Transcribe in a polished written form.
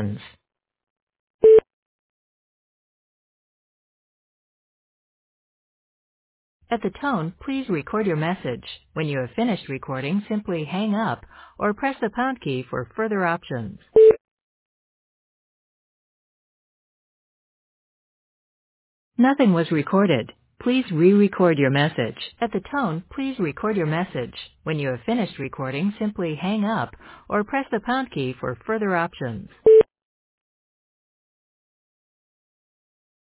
options. At the tone, please record your message. When you have finished recording, simply hang up or press the pound key for further options. Nothing was recorded. Please re-record your message. At the tone, please record your message. When you have finished recording, simply hang up or press the pound key for further options.